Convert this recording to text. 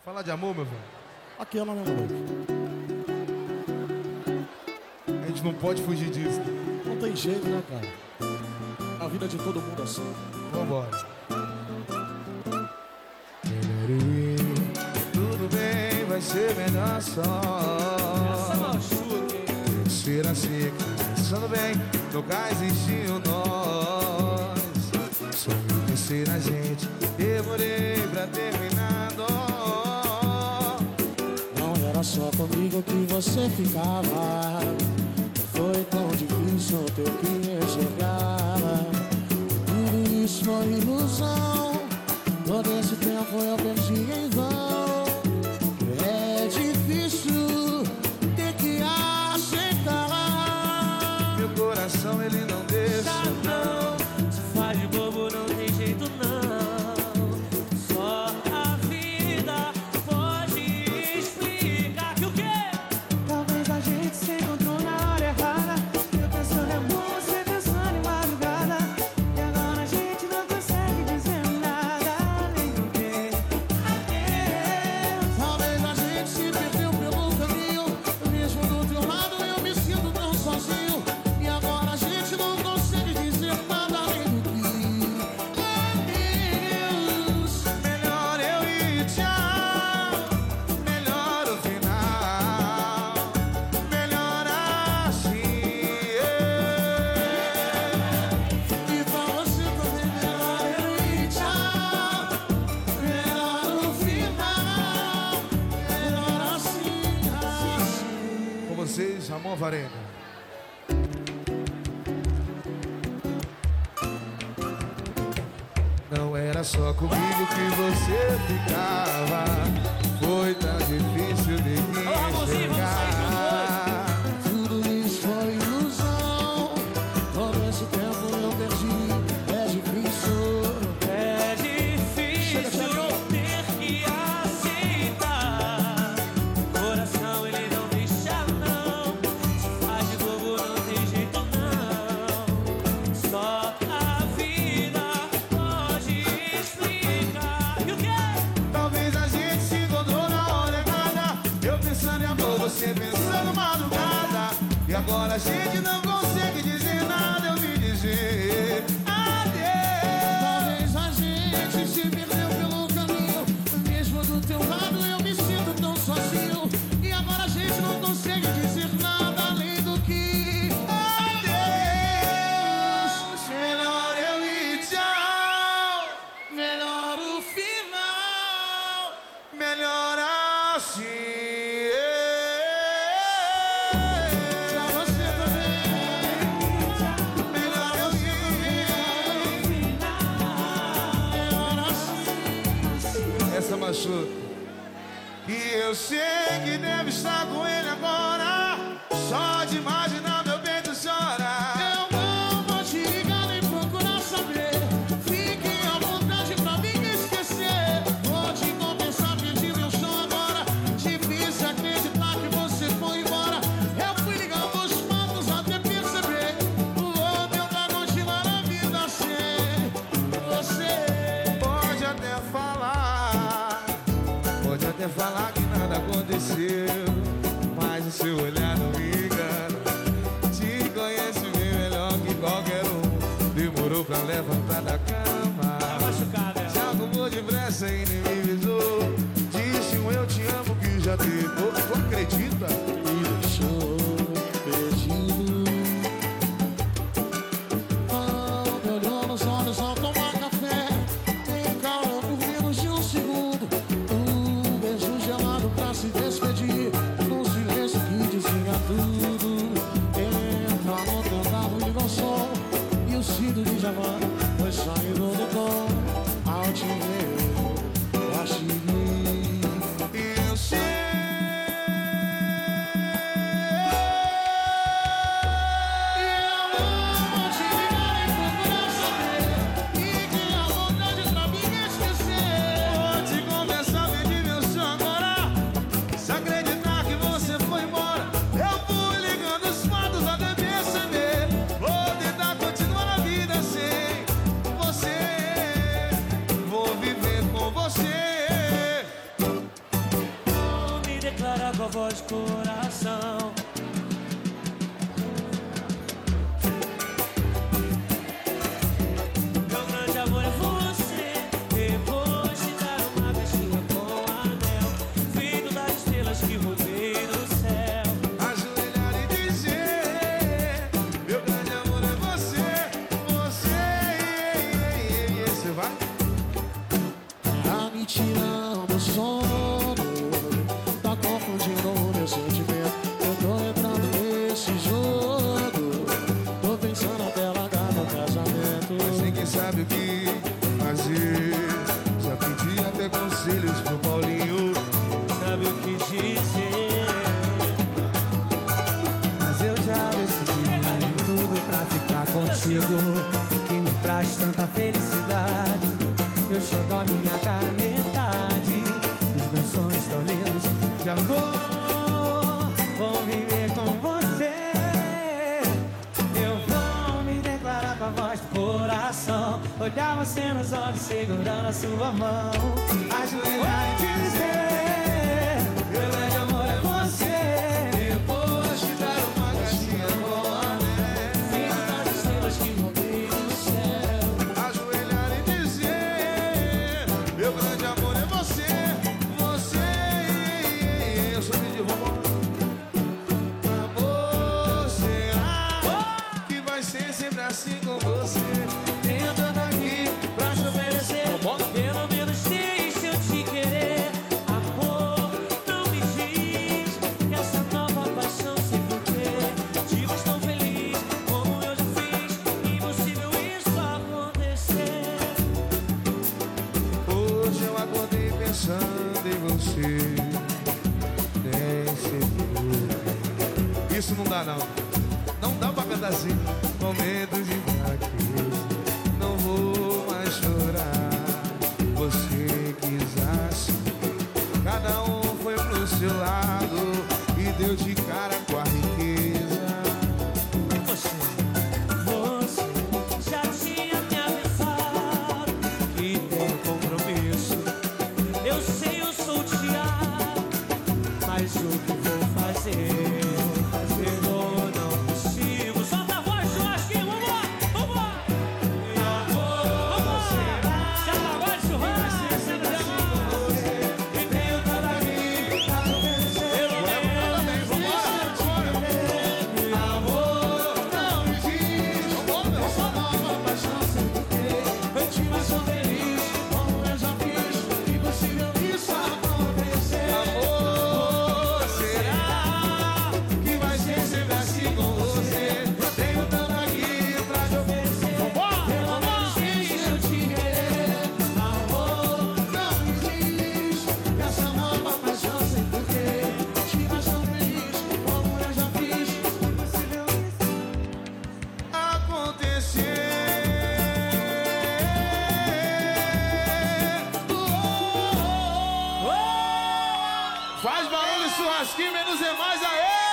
Falar de amor, meu velho. Aquela, né, moleque? A gente não pode fugir disso. Não tem jeito, né, cara? A vida de todo mundo é assim. Vambora. Tudo bem, vai ser melhor só. Essa machuca, hein? Ser assim, pensando bem, nunca existiu nós. Só me pensei na gente, demorei pra terminar. Não era só comigo que você ficava. Foi tão difícil ter que enxergar. Tudo isso foi ilusão. Todo esse tempo eu perdi em vão. É difícil ter que aceitar. Meu coração ele não deixa. Não, se faz de bobo, não tem jeito não. Só a vida pode explicar que o quê? Talvez a gente se encontrou na hora errada. Eu pensando em amor, você pensando em madrugada. E agora a gente não consegue dizer nada além do que adeus. Talvez a gente se perdeu pelo caminho. Mesmo do teu lado eu me sinto tão sozinho. E agora a gente não consegue dizer nada além do que adeus. Melhor eu ir, tchau. Melhor o final. Melhor assim. E pra você também melhor eu ir, tchau. Melhor o final. Melhor assim, assim. Com vocês, Ramon Varenga. Não era só comigo que você ficava. Foi tão difícil de me Ô, Ramonzinho, vamos sair enxergar. Tudo isso foi ilusão. Todo esse tempo eu perdi. É difícil. É difícil ter que aceitar. Coração ele não deixa não. Se faz de bobo, não tem jeito não. Só a vida pode explicar que o quê? Talvez a gente se encontrou na hora errada. Eu pensando em amor, você pensando madrugada. E agora a gente não consegue dizer nada. Eu vim dizer adeus. Talvez a gente se perdeu pelo caminho. Mesmo do teu lado eu me sinto tão sozinho. E agora a gente não consegue dizer nada além do que Adeus. Melhor eu ir, tchau. melhor o final. Melhor assim. Pra você também. Melhor eu ir. Melhor assim. Essa machuca. E eu sei que deve estar com ele agora. Só de imaginar meu peito chora. Eu não vou te ligar nem procurar saber. Fique à vontade pra mim esquecer. Vou te compensar, pedir meu chão agora. Difícil acreditar que você foi embora. Eu fui ligando os fatos até perceber. Vou tentar continuar a vida sem você. Pode até falar que nada aconteceu, mas o seu olhar não me engana. Te conheço bem melhor que qualquer um. Demorou pra levantar da cama. Tá machucada, Se arrumou depressa e nem me avisou. Disse um eu te amo que já teve. Tu acredita? Me deixou perdido. Não me olhou nos olhos ao tomar café. Nem calma por menos de um segundo. Um beijo gelado pra se despedir. Num silêncio que dizia tudo. Entra no teu carro, liga o som. E o cinto de Javan foi saindo do tom. Ao te ver, eu achei. Eu sei sua voz de coração. Meu grande amor é você. Depois de dar uma caixinha com anel, feito das estrelas que roubei do céu. Ajoelhar e dizer: meu grande amor é você, você vai. Tá me tirando o sono, tá confundindo o meu sentimento. Eu tô entrando nesse jogo, tô pensando até largar meu casamento. Mas ninguém sabe o que fazer. Já pedi até conselhos pro Paulinho. Sabe o que dizer? Mas eu já decidi tudo pra ficar contigo, que me traz tanta felicidade. Eu chego a minha cara metade, os meus sonhos tão lindos de amor. Vou viver com você. Eu vou me declarar com a voz do coração, olhar você nos olhos segurando a sua mão, ajoelhar e dizer: meu grande amor é você. Depois de dar uma caixinha com anel, Feito das estrelas que roubei do céu. ajoelhar e dizer: meu grande amor é você. Eu sou de robô. Amor, será que vai ser sempre assim com você? Tenho tanto aqui pra te oferecer. Pelo menos deixa eu te querer. Amor, não me diz que essa nova paixão sei porquê. Te faz tão feliz como eu já fiz. Impossível isso acontecer. Hoje eu acordei pensando em você. Isso não dá não. Não dá pra cantar assim. Momentos de fraqueza, não vou mais chorar. Você quis assim, cada um foi pro seu lado e deu de cara com a riqueza. Você já tinha me avisado que tem compromisso. Eu sei, eu sou Thiago, mas o que vou fazer? Fazer ou não consigo? Solta a voz, churrasquinho, vambora, vambora! Vambora! Solta a voz, churrasquinho, sendo de amor. E tenho tanto aqui pra te oferecer. Pelo menos Amor, não me diz. Essa nova paixão sem porquê. Eu te mais sou feliz, como eu já fiz. Impossível isso acontecer. Amor, será que vai ser sempre assim com você? Eu tenho tanto aqui pra te oferecer. Pelo menos deixa eu te querer. Amor, não me diz que essa nova paixão sem porquê. Te mais tão feliz, como eu já fiz. Impossível isso Acontecer. Faz barulho, churrasquinho, menos é mais, aê!